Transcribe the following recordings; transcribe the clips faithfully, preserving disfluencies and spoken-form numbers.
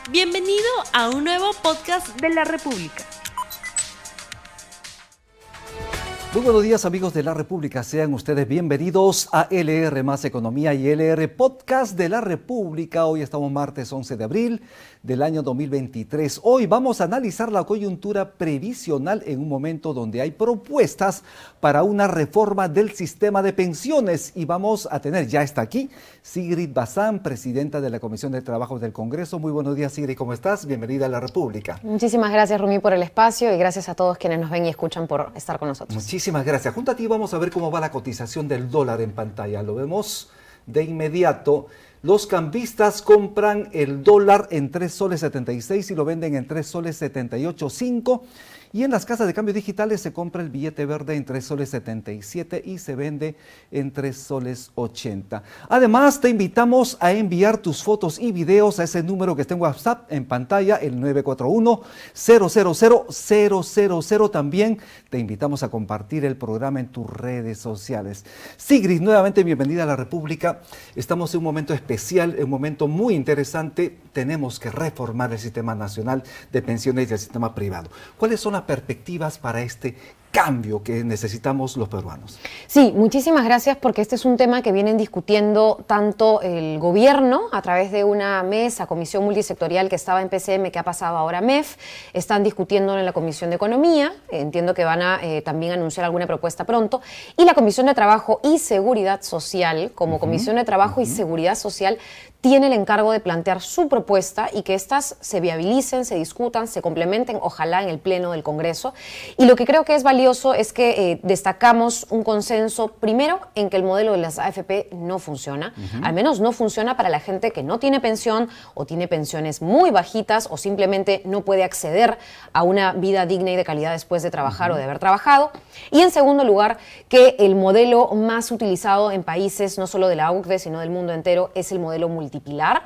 Bienvenido a un nuevo podcast de La República. Muy buenos días, amigos de La República, sean ustedes bienvenidos a L R Más Economía y L R Podcast de La República. Hoy estamos martes once de abril del año dos mil veintitrés. Hoy vamos a analizar la coyuntura previsional en un momento donde hay propuestas para una reforma del sistema de pensiones y vamos a tener, ya está aquí, Sigrid Bazán, presidenta de la Comisión de Trabajo del Congreso. Muy buenos días, Sigrid, ¿cómo estás? Bienvenida a La República. Muchísimas gracias, Rumi, por el espacio y gracias a todos quienes nos ven y escuchan por estar con nosotros. Muchísimas gracias. Junto a ti vamos a ver cómo va la cotización del dólar en pantalla. Lo vemos de inmediato. Los cambistas compran el dólar en tres soles setenta y seis y lo venden en tres soles setenta y ocho cinco. Y en las casas de cambio digitales se compra el billete verde en tres soles setenta y siete y se vende en tres soles ochenta. Además, te invitamos a enviar tus fotos y videos a ese número que está en WhatsApp en pantalla, el nueve cuatro uno, cero cero cero, cero cero cero. También te invitamos a compartir el programa en tus redes sociales. Sigrid, nuevamente bienvenida a La República. Estamos en un momento especial, en un momento muy interesante. Tenemos que reformar el sistema nacional de pensiones y el sistema privado. ¿Cuáles son las perspectivas para este cambio que necesitamos los peruanos? Sí, muchísimas gracias, porque este es un tema que vienen discutiendo tanto el gobierno a través de una mesa, comisión multisectorial que estaba en P C M, que ha pasado ahora a M E F, están discutiendo en la Comisión de Economía, entiendo que van a eh, también anunciar alguna propuesta pronto, y la Comisión de Trabajo y Seguridad Social, como uh-huh, Comisión de Trabajo uh-huh. y Seguridad Social, tiene el encargo de plantear su propuesta y que éstas se viabilicen, se discutan, se complementen, ojalá en el Pleno del Congreso. Y lo que creo que es valioso es que eh, destacamos un consenso, primero, en que el modelo de las A F P no funciona, uh-huh. al menos no funciona para la gente que no tiene pensión o tiene pensiones muy bajitas o simplemente no puede acceder a una vida digna y de calidad después de trabajar uh-huh. o de haber trabajado. Y en segundo lugar, que el modelo más utilizado en países no solo de la O C D E, sino del mundo entero, es el modelo multipilar.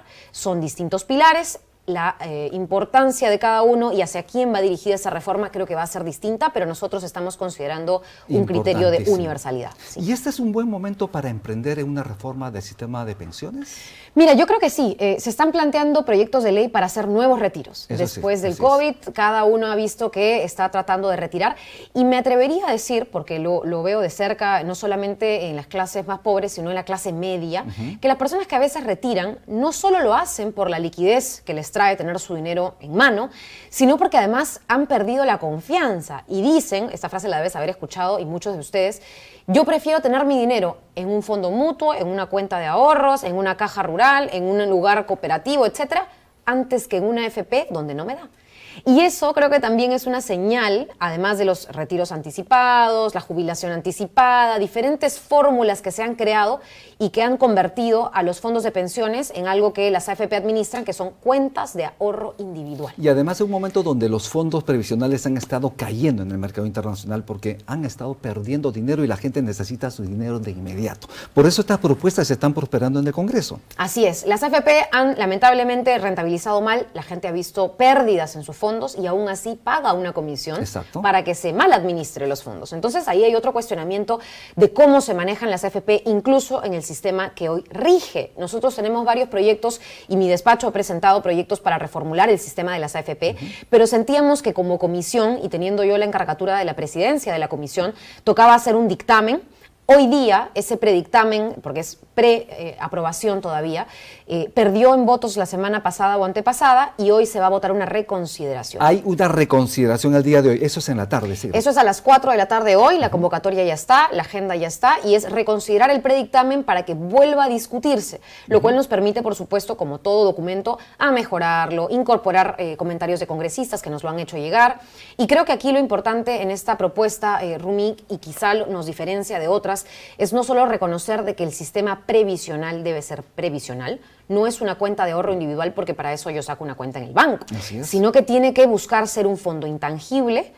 Son distintos pilares. La eh, importancia de cada uno y hacia quién va dirigida esa reforma creo que va a ser distinta, pero nosotros estamos considerando un criterio de universalidad. Sí. ¿Y este es un buen momento para emprender en una reforma del sistema de pensiones? Mira, yo creo que sí. Eh, se están planteando proyectos de ley para hacer nuevos retiros. Eso Después sí, del COVID, es. cada uno ha visto que está tratando de retirar. Y me atrevería a decir, porque lo, lo veo de cerca, no solamente en las clases más pobres, sino en la clase media, uh-huh. que las personas que a veces retiran no solo lo hacen por la liquidez que les trae tener su dinero en mano, sino porque además han perdido la confianza y dicen, esta frase la debes haber escuchado y muchos de ustedes, yo prefiero tener mi dinero en un fondo mutuo, en una cuenta de ahorros, en una caja rural, en un lugar cooperativo, etcétera, antes que en una A F P donde no me da. Y eso creo que también es una señal, además de los retiros anticipados, la jubilación anticipada, diferentes fórmulas que se han creado y que han convertido a los fondos de pensiones en algo que las A F P administran, que son cuentas de ahorro individual. Y además en un momento donde los fondos previsionales han estado cayendo en el mercado internacional porque han estado perdiendo dinero y la gente necesita su dinero de inmediato. Por eso estas propuestas se están prosperando en el Congreso. Así es. Las A F P han lamentablemente rentabilizado mal, la gente ha visto pérdidas en sus fondos y aún así paga una comisión Exacto. para que se mal administre los fondos. Entonces ahí hay otro cuestionamiento de cómo se manejan las A F P, incluso en el sistema que hoy rige. Nosotros tenemos varios proyectos y mi despacho ha presentado proyectos para reformular el sistema de las A F P, uh-huh. pero sentíamos que como comisión, y teniendo yo la encargatura de la presidencia de la comisión, tocaba hacer un dictamen. Hoy día, ese predictamen, porque es pre-aprobación eh, todavía, eh, perdió en votos la semana pasada o antepasada y hoy se va a votar una reconsideración. Hay una reconsideración el día de hoy, eso es en la tarde, ¿sí? Eso es a las cuatro de la tarde hoy, la convocatoria ya está, la agenda ya está, y es reconsiderar el predictamen para que vuelva a discutirse, lo uh-huh. cual nos permite, por supuesto, como todo documento, a mejorarlo, incorporar eh, comentarios de congresistas que nos lo han hecho llegar, y creo que aquí lo importante en esta propuesta, eh, Rumi, y quizá nos diferencia de otras, es no solo reconocer de que el sistema previsional debe ser previsional, no es una cuenta de ahorro individual porque para eso yo saco una cuenta en el banco, sino que tiene que buscar ser un fondo intangible,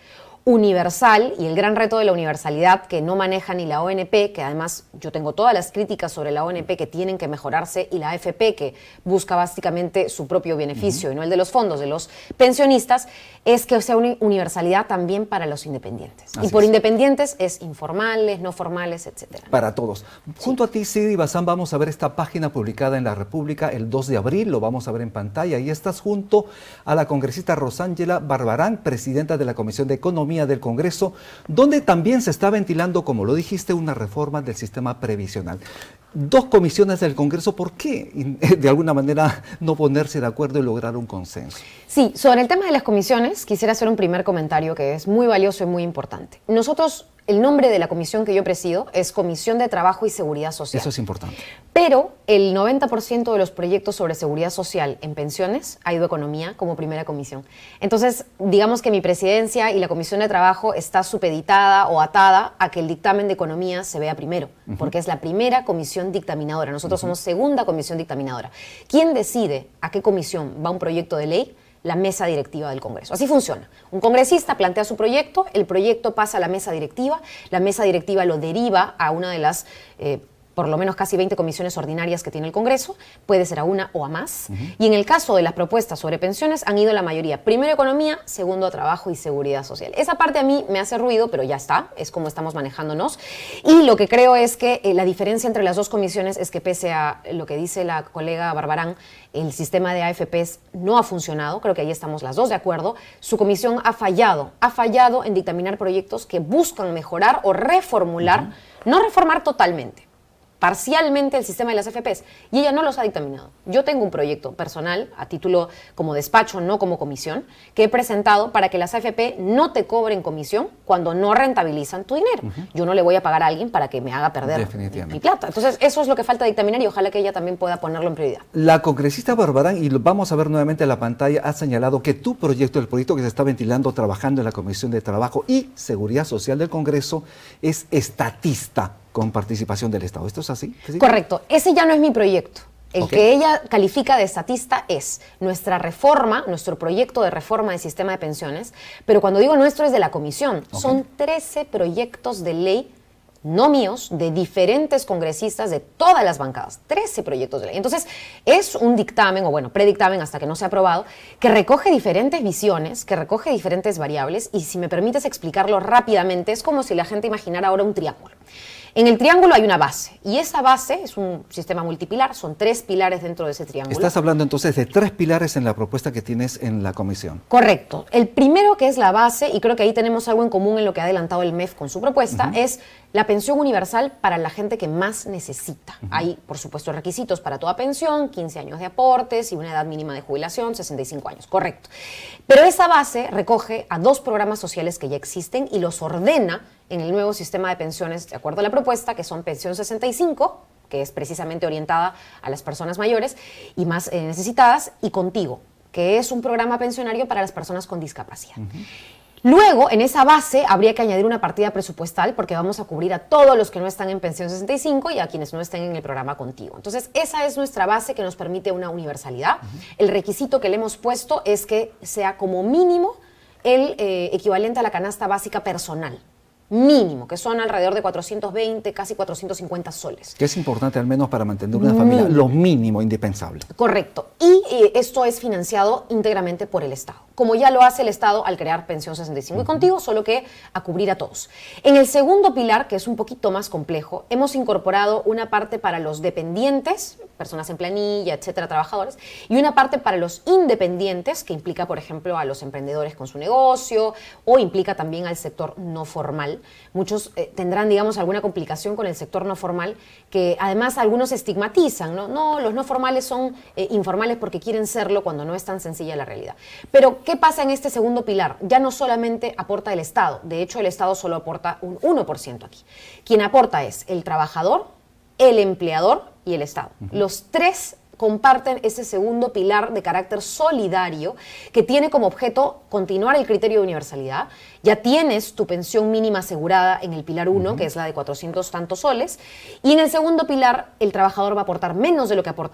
universal, y el gran reto de la universalidad que no maneja ni la O N P, que además yo tengo todas las críticas sobre la O N P que tienen que mejorarse, y la A F P que busca básicamente su propio beneficio uh-huh. y no el de los fondos de los pensionistas, es que sea una universalidad también para los independientes. Así y por es. Independientes es informales, no formales, etcétera. Para todos. Sí. Junto a ti, Sidi Bazán, vamos a ver esta página publicada en La República el dos de abril, lo vamos a ver en pantalla, y estás junto a la congresista Rosángela Barbarán, presidenta de la Comisión de Economía del Congreso, donde también se está ventilando, como lo dijiste, una reforma del sistema previsional. Dos comisiones del Congreso, ¿por qué de alguna manera no ponerse de acuerdo y lograr un consenso? Sí, sobre el tema de las comisiones, quisiera hacer un primer comentario que es muy valioso y muy importante. Nosotros, el nombre de la comisión que yo presido es Comisión de Trabajo y Seguridad Social. Eso es importante. Pero el noventa por ciento de los proyectos sobre seguridad social en pensiones ha ido a Economía como primera comisión. Entonces, digamos que mi presidencia y la Comisión de Trabajo está supeditada o atada a que el dictamen de Economía se vea primero, uh-huh. porque es la primera comisión dictaminadora. Nosotros uh-huh. somos segunda comisión dictaminadora. ¿Quién decide a qué comisión va un proyecto de ley? La mesa directiva del Congreso. Así funciona. Un congresista plantea su proyecto, el proyecto pasa a la mesa directiva, la mesa directiva lo deriva a una de las, eh, por lo menos casi veinte comisiones ordinarias que tiene el Congreso, puede ser a una o a más, uh-huh. y en el caso de las propuestas sobre pensiones han ido la mayoría, primero Economía, segundo Trabajo y Seguridad Social. Esa parte a mí me hace ruido, pero ya está, es como estamos manejándonos, y lo que creo es que eh, la diferencia entre las dos comisiones es que pese a lo que dice la colega Barbarán, el sistema de A F Pes no ha funcionado, creo que ahí estamos las dos de acuerdo, su comisión ha fallado, ha fallado en dictaminar proyectos que buscan mejorar o reformular, uh-huh. no reformar totalmente, parcialmente el sistema de las A F Pes, y ella no los ha dictaminado. Yo tengo un proyecto personal, a título como despacho, no como comisión, que he presentado para que las A F P no te cobren comisión cuando no rentabilizan tu dinero. Uh-huh. Yo no le voy a pagar a alguien para que me haga perder mi plata. Entonces, eso es lo que falta dictaminar y ojalá que ella también pueda ponerlo en prioridad. La congresista Barbarán, y lo vamos a ver nuevamente en la pantalla, ha señalado que tu proyecto, el proyecto que se está ventilando trabajando en la Comisión de Trabajo y Seguridad Social del Congreso, es estatista, con participación del Estado. ¿Esto es así? ¿Sí? Correcto. Ese ya no es mi proyecto. El Okay. que ella califica de estatista es nuestra reforma, nuestro proyecto de reforma del sistema de pensiones, pero cuando digo nuestro es de la comisión. Okay. Son trece proyectos de ley, no míos, de diferentes congresistas de todas las bancadas. trece proyectos de ley. Entonces, es un dictamen, o bueno, predictamen hasta que no sea aprobado, que recoge diferentes visiones, que recoge diferentes variables, y si me permites explicarlo rápidamente, es como si la gente imaginara ahora un triángulo. En el triángulo hay una base, y esa base es un sistema multipilar, son tres pilares dentro de ese triángulo. Estás hablando entonces de tres pilares en la propuesta que tienes en la comisión. Correcto. El primero, que es la base, y creo que ahí tenemos algo en común en lo que ha adelantado el M E F con su propuesta, uh-huh. es la pensión universal para la gente que más necesita. Uh-huh. Hay, por supuesto, requisitos para toda pensión, quince años de aportes y una edad mínima de jubilación, sesenta y cinco años, correcto. Pero esa base recoge a dos programas sociales que ya existen y los ordena en el nuevo sistema de pensiones, de acuerdo a la propuesta, que son Pensión sesenta y cinco, que es precisamente orientada a las personas mayores y más eh, necesitadas, y Contigo, que es un programa pensionario para las personas con discapacidad. Uh-huh. Luego, en esa base, habría que añadir una partida presupuestal porque vamos a cubrir a todos los que no están en Pensión sesenta y cinco y a quienes no estén en el programa Contigo. Entonces, esa es nuestra base que nos permite una universalidad. Uh-huh. El requisito que le hemos puesto es que sea como mínimo el eh, equivalente a la canasta básica personal. Mínimo, que son alrededor de cuatrocientos veinte, casi cuatrocientos cincuenta soles. Que es importante al menos para mantener una familia, mínimo. Lo mínimo indispensable. Correcto. Y eh, esto es financiado íntegramente por el Estado, como ya lo hace el Estado al crear Pensión sesenta y cinco uh-huh. y Contigo, solo que a cubrir a todos. En el segundo pilar, que es un poquito más complejo, hemos incorporado una parte para los dependientes, personas en planilla, etcétera, trabajadores, y una parte para los independientes, que implica, por ejemplo, a los emprendedores con su negocio, o implica también al sector no formal. Muchos eh, tendrán, digamos, alguna complicación con el sector no formal, que además algunos estigmatizan, ¿no? No, los no formales son eh, informales porque quieren serlo cuando no es tan sencilla la realidad. Pero, ¿qué pasa en este segundo pilar? Ya no solamente aporta el Estado, de hecho el Estado solo aporta un uno por ciento aquí. Quien aporta es el trabajador, el empleador y el Estado. Uh-huh. Los tres comparten ese segundo pilar de carácter solidario que tiene como objeto continuar el criterio de universalidad. Ya tienes tu pensión mínima asegurada en el pilar uno, uh-huh. que es la de cuatrocientos tantos soles, y en el segundo pilar el trabajador va a aportar menos de lo que aporta ahora.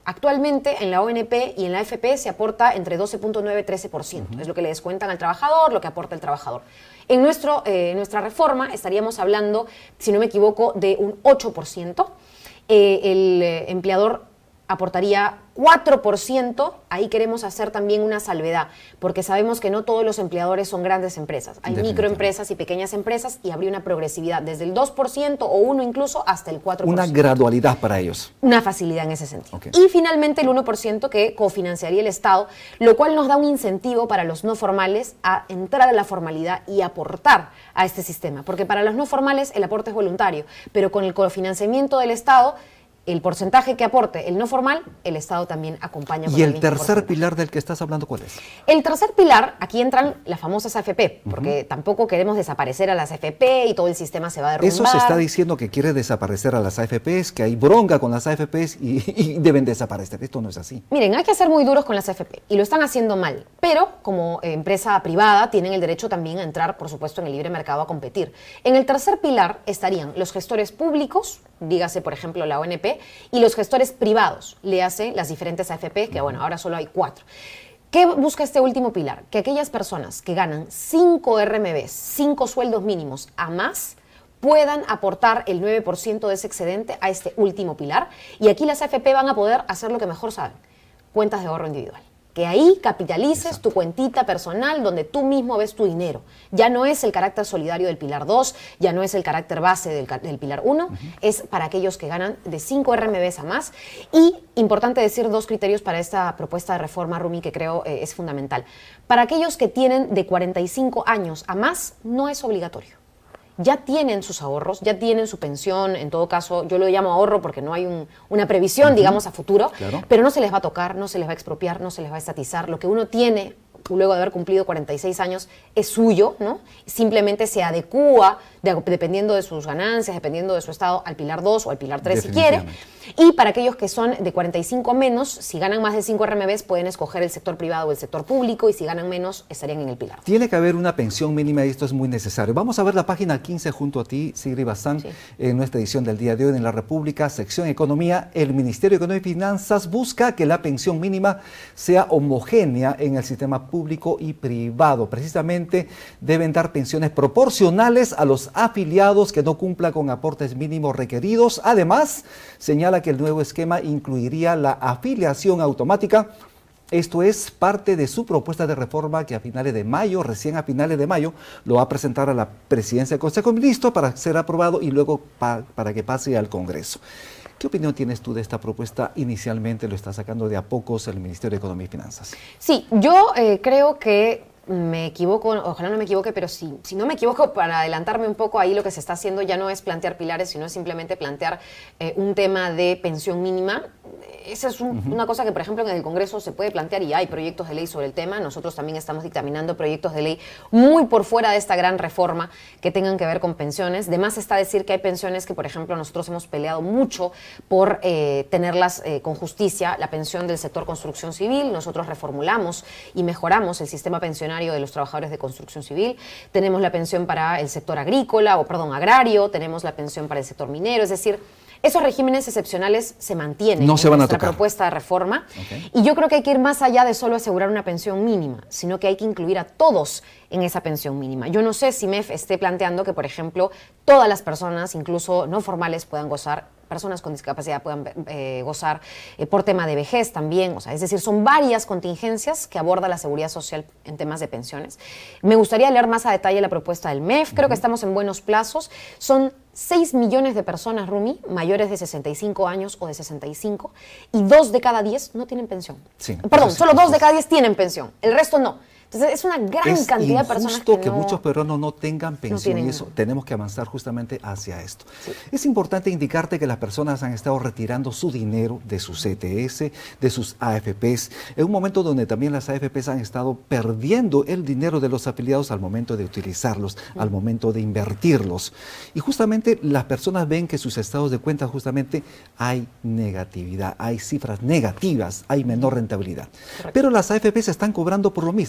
Actualmente en la O N P y en la A F P se aporta entre doce punto nueve y trece por ciento. Uh-huh. Es lo que le descuentan al trabajador, lo que aporta el trabajador. En nuestro, eh, nuestra reforma estaríamos hablando, si no me equivoco, de un ocho por ciento. Eh, el eh, empleador aportaría cuatro por ciento, ahí queremos hacer también una salvedad, porque sabemos que no todos los empleadores son grandes empresas. Hay microempresas y pequeñas empresas y habría una progresividad desde el dos por ciento o uno incluso hasta el cuatro por ciento. Una gradualidad para ellos. Una facilidad en ese sentido. Okay. Y finalmente el uno por ciento que cofinanciaría el Estado, lo cual nos da un incentivo para los no formales a entrar a la formalidad y aportar a este sistema, porque para los no formales el aporte es voluntario, pero con el cofinanciamiento del Estado, el porcentaje que aporte el no formal, el Estado también acompaña. Con ¿Y el, el tercer pilar del que estás hablando cuál es? El tercer pilar, aquí entran las famosas A F P, porque uh-huh. tampoco queremos desaparecer a las A F P y todo el sistema se va a derrumbar. Eso se está diciendo que quiere desaparecer a las A F Ps, que hay bronca con las A F Ps y, y deben desaparecer. Esto no es así. Miren, hay que ser muy duros con las A F P y lo están haciendo mal, pero como eh, empresa privada tienen el derecho también a entrar, por supuesto, en el libre mercado a competir. En el tercer pilar estarían los gestores públicos, dígase, por ejemplo, la O N P, y los gestores privados, le hace las diferentes A F P, que bueno, ahora solo hay cuatro. ¿Qué busca este último pilar? Que aquellas personas que ganan cinco R M Bs, cinco sueldos mínimos a más, puedan aportar el nueve por ciento de ese excedente a este último pilar. Y aquí las A F P van a poder hacer lo que mejor saben, cuentas de ahorro individual. Que ahí capitalices Exacto. tu cuentita personal donde tú mismo ves tu dinero. Ya no es el carácter solidario del pilar dos, ya no es el carácter base del, del pilar uno, uh-huh. es para aquellos que ganan de cinco R M Bs a más. Y importante decir dos criterios para esta propuesta de reforma, Rumi, que creo eh, es fundamental. Para aquellos que tienen de cuarenta y cinco años a más, no es obligatorio. Ya tienen sus ahorros, ya tienen su pensión, en todo caso, yo lo llamo ahorro porque no hay un, una previsión, uh-huh. digamos, a futuro, claro. pero no se les va a tocar, no se les va a expropiar, no se les va a estatizar. Lo que uno tiene luego de haber cumplido cuarenta y seis años es suyo, ¿no? Simplemente se adecúa, de, dependiendo de sus ganancias, dependiendo de su estado, al pilar dos o al pilar tres si quiere. Y para aquellos que son de cuarenta y cinco menos, si ganan más de cinco R M Bs, pueden escoger el sector privado o el sector público, y si ganan menos, estarían en el pilar. Tiene que haber una pensión mínima y esto es muy necesario. Vamos a ver la página quince junto a ti, Sigrid Bazán, sí. en nuestra edición del día de hoy en La República, sección Economía. El Ministerio de Economía y Finanzas busca que la pensión mínima sea homogénea en el sistema público y privado. Precisamente deben dar pensiones proporcionales a los afiliados que no cumplan con aportes mínimos requeridos. Además, señala que el nuevo esquema incluiría la afiliación automática. Esto es parte de su propuesta de reforma que a finales de mayo, recién a finales de mayo, lo va a presentar a la presidencia del Consejo de Ministros para ser aprobado y luego pa, para que pase al Congreso. ¿Qué opinión tienes tú de esta propuesta? Inicialmente lo está sacando de a pocos el Ministerio de Economía y Finanzas. Sí, yo eh, creo que me equivoco, ojalá no me equivoque, pero si, si no me equivoco, para adelantarme un poco, ahí lo que se está haciendo ya no es plantear pilares, sino es simplemente plantear eh, un tema de pensión mínima. Esa es un, uh-huh. una cosa que, por ejemplo, en el Congreso se puede plantear y hay proyectos de ley sobre el tema. Nosotros también estamos dictaminando proyectos de ley muy por fuera de esta gran reforma que tengan que ver con pensiones. De más está decir que hay pensiones que, por ejemplo, nosotros hemos peleado mucho por eh, tenerlas eh, con justicia. La pensión del sector construcción civil, nosotros reformulamos y mejoramos el sistema pensionario de los trabajadores de construcción civil. Tenemos la pensión para el sector agrícola, o perdón, agrario, tenemos la pensión para el sector minero, es decir, esos regímenes excepcionales se mantienen no se van en a nuestra tocar. propuesta de reforma. Okay. Y yo creo que hay que ir más allá de solo asegurar una pensión mínima, sino que hay que incluir a todos en esa pensión mínima. Yo no sé si M E F esté planteando que, por ejemplo, todas las personas, incluso no formales, puedan gozar, personas con discapacidad puedan eh, gozar eh, por tema de vejez también. O sea, es decir, son varias contingencias que aborda la seguridad social en temas de pensiones. Me gustaría leer más a detalle la propuesta del M E F. Creo uh-huh. que estamos en buenos plazos. Son seis millones de personas, Rumi, mayores de sesenta y cinco años o de sesenta y cinco, y dos de cada diez no tienen pensión. Sí, Perdón, sí, solo sí, dos sí. de cada diez tienen pensión, el resto no. Entonces es una gran es cantidad de personas que, que, que no, muchos peruanos no tengan pensión no y eso tenemos que avanzar justamente hacia esto. Sí. Es importante indicarte que las personas han estado retirando su dinero de sus C T S, de sus A F Ps, en un momento donde también las A F Ps han estado perdiendo el dinero de los afiliados al momento de utilizarlos, mm. al momento de invertirlos. Y justamente las personas ven que sus estados de cuenta justamente hay negatividad, hay cifras negativas, hay menor rentabilidad. Correcto. Pero las A F Ps están cobrando por lo mismo.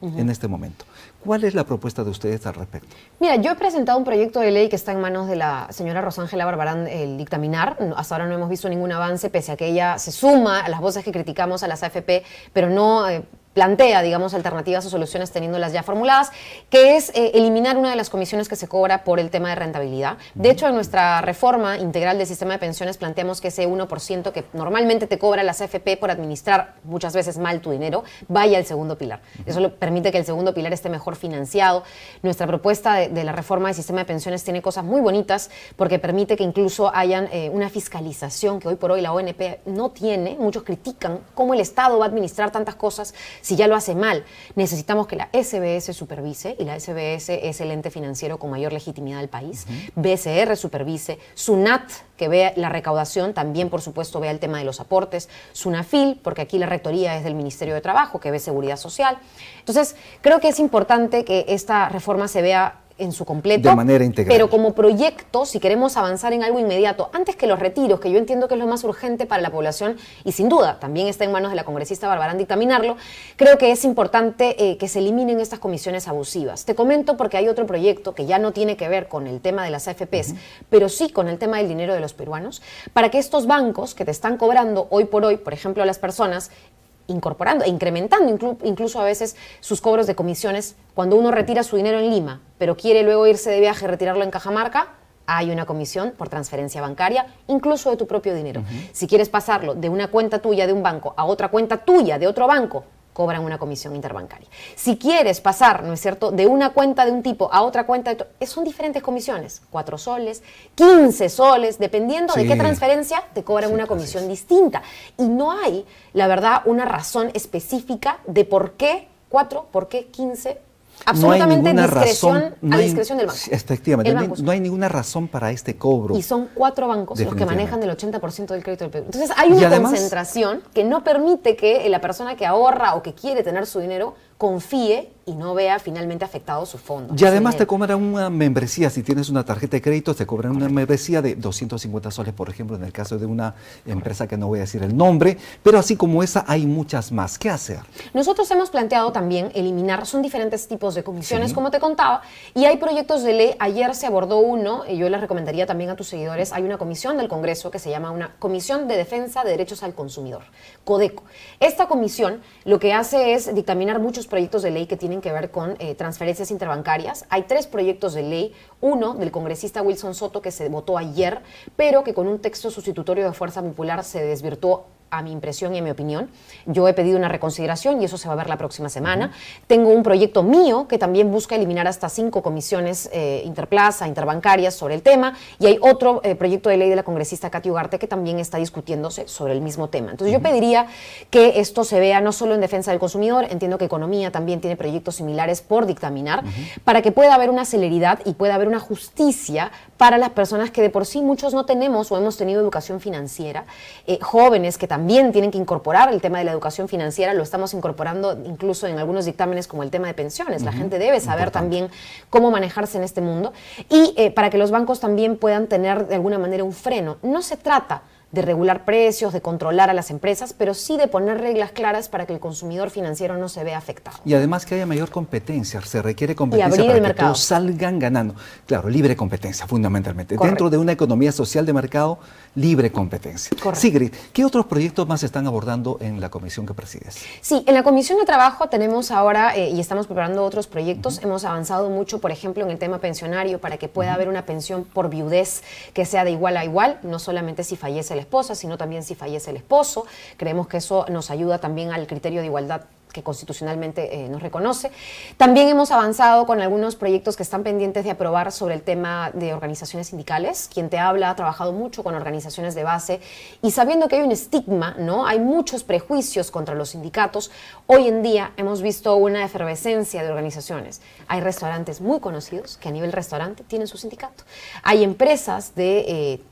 uh-huh. en este momento. ¿Cuál es la propuesta de ustedes al respecto? Mira, yo he presentado un proyecto de ley que está en manos de la señora Rosángela Barbarán, el dictaminar. Hasta ahora no hemos visto ningún avance, pese a que ella se suma a las voces que criticamos a las A F P, pero no eh, plantea, digamos, alternativas o soluciones teniéndolas ya formuladas, que es eh, eliminar una de las comisiones que se cobra por el tema de rentabilidad. De hecho, en nuestra reforma integral del sistema de pensiones planteamos que ese uno por ciento que normalmente te cobra las A F P por administrar muchas veces mal tu dinero, vaya al segundo pilar. Eso lo permite que el segundo pilar esté mejor financiado. Nuestra propuesta de, de la reforma del sistema de pensiones tiene cosas muy bonitas porque permite que incluso hayan eh, una fiscalización que hoy por hoy la O N P no tiene. Muchos critican cómo el Estado va a administrar tantas cosas si ya lo hace mal. Necesitamos que la S B S supervise, y la S B S es el ente financiero con mayor legitimidad del país. Uh-huh. B C R supervise, SUNAT, que vea la recaudación, también por supuesto vea el tema de los aportes, SUNAFIL, porque aquí la rectoría es del Ministerio de Trabajo, que ve seguridad social. Entonces, creo que es importante que esta reforma se vea en su completo, de manera integral. Pero como proyecto, si queremos avanzar en algo inmediato, antes que los retiros, que yo entiendo que es lo más urgente para la población, y sin duda también está en manos de la congresista Barbarán dictaminarlo, creo que es importante eh, que se eliminen estas comisiones abusivas. Te comento porque hay otro proyecto que ya no tiene que ver con el tema de las A F Pes, uh-huh. pero sí con el tema del dinero de los peruanos, para que estos bancos que te están cobrando hoy por hoy, por ejemplo, a las personas, incorporando e incrementando inclu incluso a veces sus cobros de comisiones, cuando uno retira su dinero en Lima, pero quiere luego irse de viaje y retirarlo en Cajamarca, hay una comisión por transferencia bancaria, incluso de tu propio dinero. Uh-huh. Si quieres pasarlo de una cuenta tuya de un banco a otra cuenta tuya de otro banco, cobran una comisión interbancaria. Si quieres pasar, ¿no es cierto?, de una cuenta de un tipo a otra cuenta, de son diferentes comisiones, cuatro soles, quince soles, dependiendo sí. de qué transferencia te cobran sí, una comisión es. distinta. Y no hay, la verdad, una razón específica de por qué cuatro, por qué quince. Absolutamente no discreción, razón, no a hay, discreción del banco. Efectivamente, no hay, no hay ninguna razón para este cobro. Y son cuatro bancos los que manejan del ochenta por ciento del crédito del Perú. Entonces hay una además, concentración que no permite que la persona que ahorra o que quiere tener su dinero confíe y no vea finalmente afectados sus fondos. Y además te cobran una membresía, si tienes una tarjeta de crédito, te cobran una membresía de doscientos cincuenta soles, por ejemplo, en el caso de una empresa que no voy a decir el nombre, pero así como esa hay muchas más. ¿Qué hacer? Nosotros hemos planteado también eliminar, son diferentes tipos de comisiones, sí. como te contaba, y hay proyectos de ley. Ayer se abordó uno, y yo les recomendaría también a tus seguidores, hay una comisión del Congreso que se llama una Comisión de Defensa de Derechos al Consumidor, CODECO. Esta comisión lo que hace es dictaminar muchos proyectos de ley que tienen que ver con eh, transferencias interbancarias. Hay tres proyectos de ley, uno del congresista Wilson Soto que se votó ayer, pero que con un texto sustitutorio de Fuerza Popular se desvirtuó, a mi impresión y a mi opinión. Yo he pedido una reconsideración y eso se va a ver la próxima semana. Uh-huh. Tengo un proyecto mío que también busca eliminar hasta cinco comisiones eh, interplaza, interbancarias sobre el tema, y hay otro eh, proyecto de ley de la congresista Katy Ugarte que también está discutiéndose sobre el mismo tema. Entonces uh-huh. yo pediría que esto se vea no solo en defensa del consumidor, entiendo que Economía también tiene proyectos similares por dictaminar, uh-huh. para que pueda haber una celeridad y pueda haber una justicia para las personas que de por sí muchos no tenemos o hemos tenido educación financiera, eh, jóvenes que también También tienen que incorporar el tema de la educación financiera, lo estamos incorporando incluso en algunos dictámenes como el tema de pensiones. Uh-huh. La gente debe saber Importante. también cómo manejarse en este mundo y eh, para que los bancos también puedan tener de alguna manera un freno. No se trata de regular precios, de controlar a las empresas, pero sí de poner reglas claras para que el consumidor financiero no se vea afectado. Y además que haya mayor competencia, se requiere competencia para que mercado. todos salgan ganando. Claro, libre competencia, fundamentalmente. Correcto. Dentro de una economía social de mercado, libre competencia. Correcto. Sigrid, ¿qué otros proyectos más están abordando en la comisión que presides? Sí, en la Comisión de Trabajo tenemos ahora, eh, y estamos preparando otros proyectos, uh-huh. hemos avanzado mucho, por ejemplo, en el tema pensionario, para que pueda uh-huh. haber una pensión por viudez que sea de igual a igual, no solamente si fallece el esposa, sino también si fallece el esposo. Creemos que eso nos ayuda también al criterio de igualdad que constitucionalmente eh, nos reconoce. También hemos avanzado con algunos proyectos que están pendientes de aprobar sobre el tema de organizaciones sindicales. Quien te habla ha trabajado mucho con organizaciones de base y sabiendo que hay un estigma, ¿no? Hay muchos prejuicios contra los sindicatos. Hoy en día hemos visto una efervescencia de organizaciones. Hay restaurantes muy conocidos que a nivel restaurante tienen su sindicato. Hay empresas de... Eh,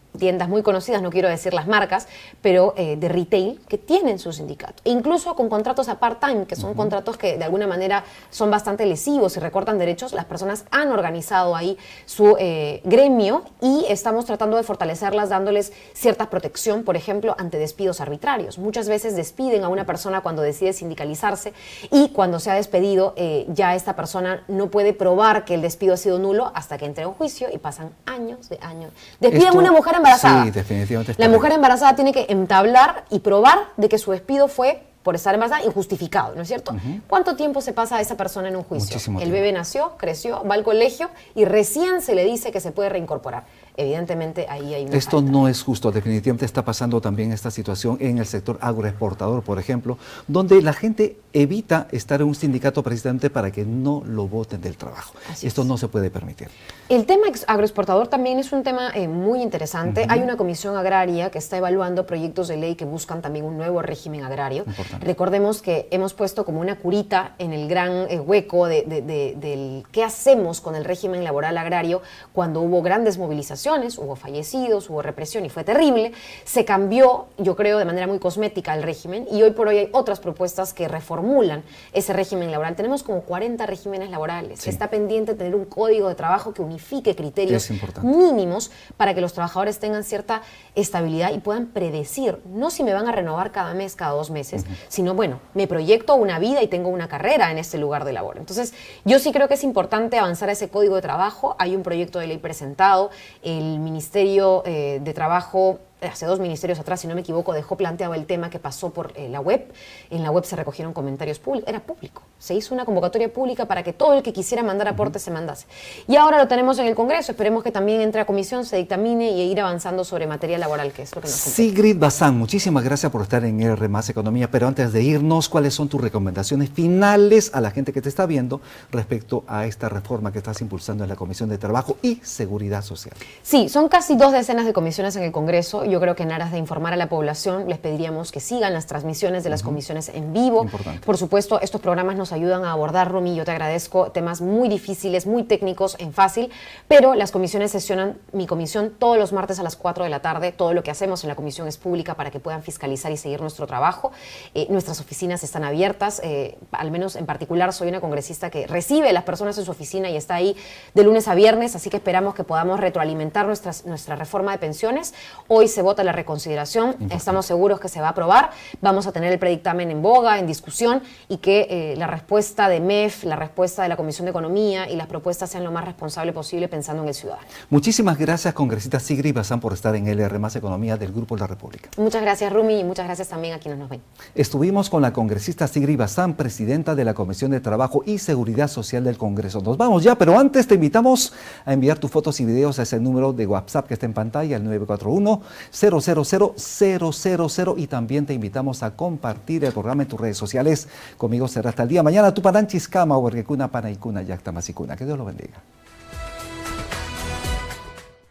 tiendas muy conocidas, no quiero decir las marcas, pero eh, de retail que tienen su sindicato. Incluso con contratos a part-time, que son uh-huh. contratos que de alguna manera son bastante lesivos y recortan derechos, las personas han organizado ahí su eh, gremio y estamos tratando de fortalecerlas dándoles cierta protección, por ejemplo, ante despidos arbitrarios. Muchas veces despiden a una persona cuando decide sindicalizarse y cuando se ha despedido eh, ya esta persona no puede probar que el despido ha sido nulo hasta que entre a un juicio y pasan años de años. Despiden a una mujer embarazada. Sí, definitivamente. La mujer embarazada tiene que entablar y probar de que su despido fue por estar embarazada injustificado, ¿no es cierto? Uh-huh. ¿Cuánto tiempo se pasa a esa persona en un juicio? Muchísimo El tiempo. bebé nació, creció, va al colegio y recién se le dice que se puede reincorporar. Evidentemente ahí hay una Esto falta. No es justo, definitivamente está pasando también esta situación en el sector agroexportador, por ejemplo, donde la gente evita estar en un sindicato precisamente para que no lo boten del trabajo. Así Esto es. No se puede permitir. El tema agroexportador también es un tema eh, muy interesante. Uh-huh. Hay una comisión agraria que está evaluando proyectos de ley que buscan también un nuevo régimen agrario. Importante. Recordemos que hemos puesto como una curita en el gran eh, hueco de, de, de, del qué hacemos con el régimen laboral agrario cuando hubo grandes movilizaciones, hubo fallecidos, hubo represión y fue terrible. Se cambió, yo creo, de manera muy cosmética el régimen y hoy por hoy hay otras propuestas que reformulan ese régimen laboral. Tenemos como cuarenta regímenes laborales. Sí. Está pendiente tener un código de trabajo que unifique criterios mínimos para que los trabajadores tengan cierta estabilidad y puedan predecir, no si me van a renovar cada mes, cada dos meses, uh-huh. sino, bueno, me proyecto una vida y tengo una carrera en este lugar de labor. Entonces, yo sí creo que es importante avanzar a ese código de trabajo. Hay un proyecto de ley presentado. El Ministerio eh, de Trabajo, hace dos ministerios atrás, si no me equivoco, dejó planteado el tema que pasó por eh, la web. En la web se recogieron comentarios públicos, era público. Se hizo una convocatoria pública para que todo el que quisiera mandar aportes uh-huh. se mandase. Y ahora lo tenemos en el Congreso. Esperemos que también entre a comisión, se dictamine y ir avanzando sobre materia laboral, que es lo que nos compete. Sigrid Bazán, muchísimas gracias por estar en R más Economía. Pero antes de irnos, ¿cuáles son tus recomendaciones finales a la gente que te está viendo respecto a esta reforma que estás impulsando en la Comisión de Trabajo y Seguridad Social? Sí, son casi dos decenas de comisiones en el Congreso. Yo creo que en aras de informar a la población les pediríamos que sigan las transmisiones de las uh-huh. comisiones en vivo. Importante. Por supuesto, estos programas nos ayudan a abordar, Rumi, yo te agradezco, temas muy difíciles, muy técnicos, en fácil, pero las comisiones sesionan, mi comisión, todos los martes a las cuatro de la tarde. Todo lo que hacemos en la comisión es pública para que puedan fiscalizar y seguir nuestro trabajo. Eh, nuestras oficinas están abiertas, eh, al menos en particular soy una congresista que recibe a las personas en su oficina y está ahí de lunes a viernes, así que esperamos que podamos retroalimentar nuestras, nuestra reforma de pensiones. Hoy se vota la reconsideración, importante. Estamos seguros que se va a aprobar, vamos a tener el predictamen en boga, en discusión y que eh, la respuesta de M E F, la respuesta de la Comisión de Economía y las propuestas sean lo más responsable posible pensando en el ciudadano. Muchísimas gracias, congresista Sigrid Bazán, por estar en L R más Economía del Grupo La República. Muchas gracias, Rumi, y muchas gracias también a quienes nos ven. Estuvimos con la congresista Sigrid Bazán, presidenta de la Comisión de Trabajo y Seguridad Social del Congreso. Nos vamos ya, pero antes te invitamos a enviar tus fotos y videos a ese número de WhatsApp que está en pantalla, el nueve cuatro uno, cero cero cero, cero cero cero, y también te invitamos a compartir el programa en tus redes sociales. Conmigo será hasta el día mañana. Tu pananchis cama, huerquecuna, panaicuna, yactamasicuna. Que Dios lo bendiga.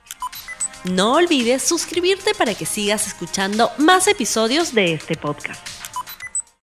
No olvides suscribirte para que sigas escuchando más episodios de este podcast.